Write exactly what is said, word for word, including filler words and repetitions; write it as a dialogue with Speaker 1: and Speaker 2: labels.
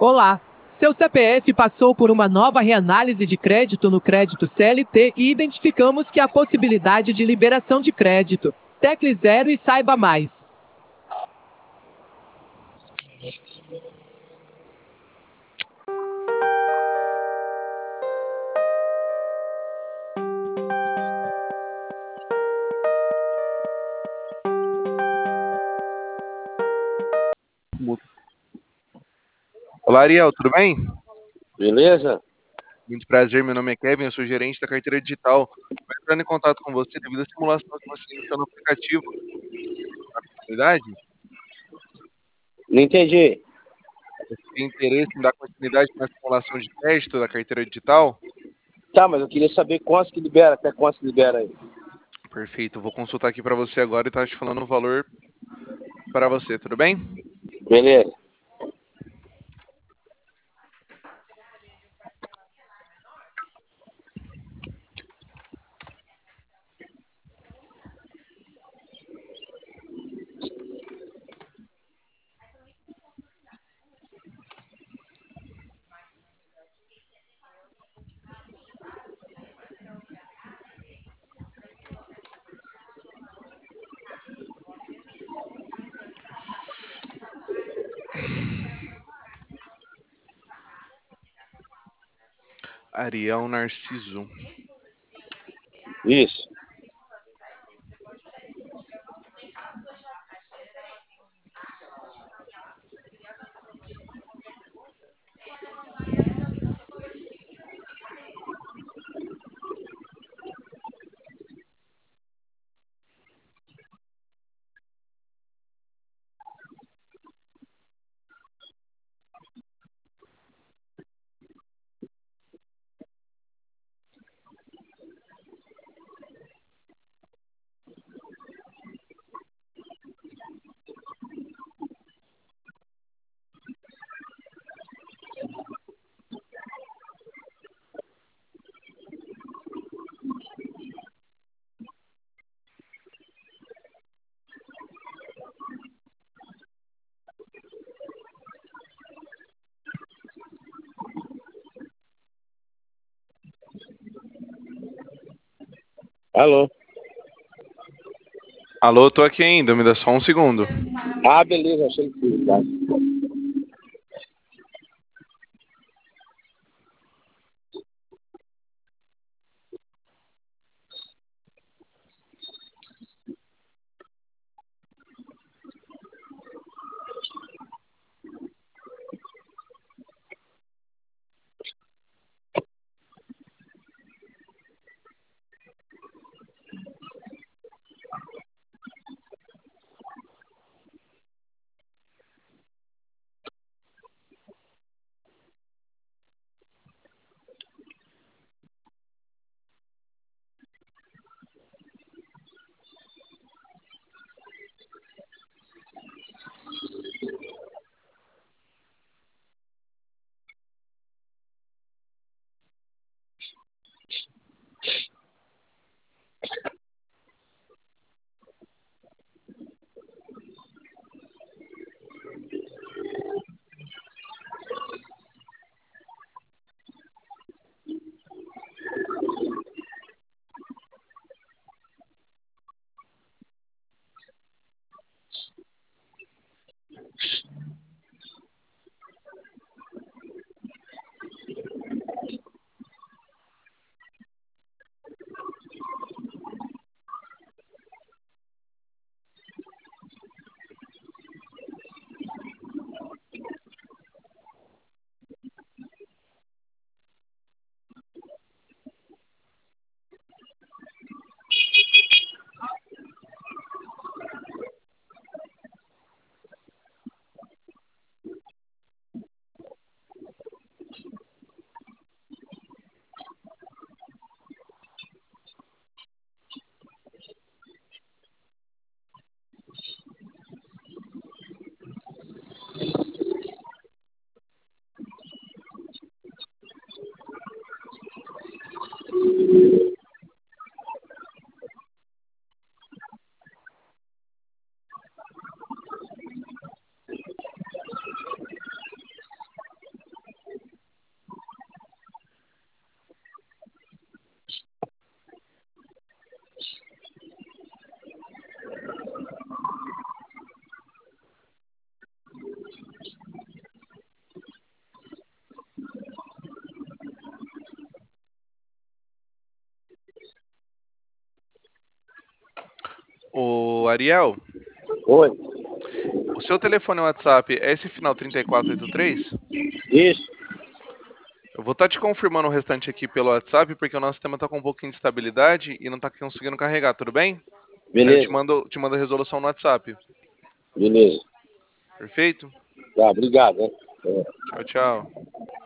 Speaker 1: Olá! Seu C P F passou por uma nova reanálise de crédito no crédito C L T e identificamos que há possibilidade de liberação de crédito. Tecle zero e saiba mais.
Speaker 2: Olá, Ariel, tudo bem?
Speaker 3: Beleza?
Speaker 2: Muito prazer, meu nome é Kevin, eu sou gerente da carteira digital. Estou entrando em contato com você devido à simulação que você iniciou no aplicativo. Verdade?
Speaker 3: Não entendi.
Speaker 2: Você tem interesse em dar continuidade na simulação de crédito da carteira digital?
Speaker 3: Tá, mas eu queria saber quantos que libera, até quantos que libera aí.
Speaker 2: Perfeito, eu vou consultar aqui para você agora e estar te falando o valor para você, tudo bem?
Speaker 3: Beleza.
Speaker 2: Ariel Narciso.
Speaker 3: Isso. Alô?
Speaker 2: Alô, tô aqui ainda, me dá só um segundo.
Speaker 3: Ah, beleza, achei que tá.
Speaker 2: Ô, Ariel,
Speaker 3: Oi.
Speaker 2: o seu telefone WhatsApp é esse final trinta e quatro oitenta e três?
Speaker 3: Isso.
Speaker 2: Eu vou estar te confirmando o restante aqui pelo WhatsApp, porque o nosso sistema tá com um pouquinho de estabilidade e não tá conseguindo carregar, tudo bem? Aí eu te
Speaker 3: Beleza.
Speaker 2: mando, te mando a resolução no WhatsApp.
Speaker 3: Beleza.
Speaker 2: Perfeito?
Speaker 3: Tá, obrigado, né? É.
Speaker 2: Tchau, tchau.